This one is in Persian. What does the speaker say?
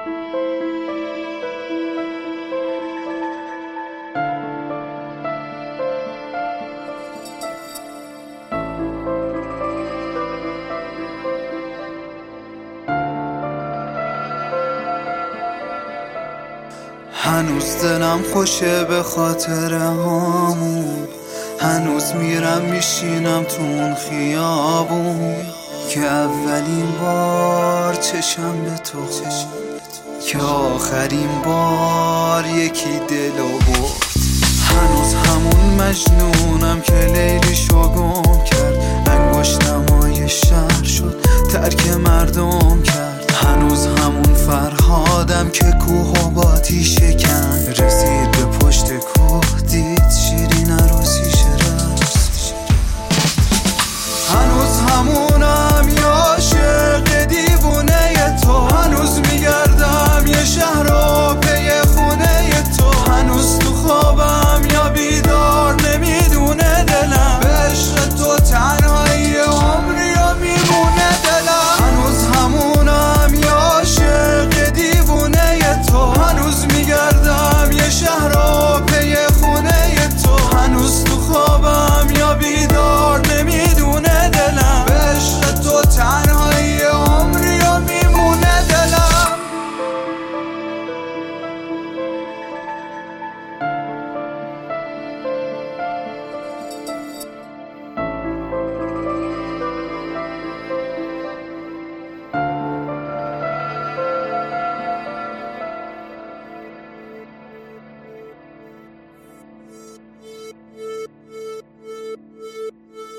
هنوز دلم خوشه به خاطر هامون، هنوز میرم میشینم تو اون خیابون که اولین بار چشم به تو، که آخرین بار یکی دلو برد. هنوز همون مجنونم که لیلیشو گم کرد، انگشتم های شهر شد ترک مردم کرد.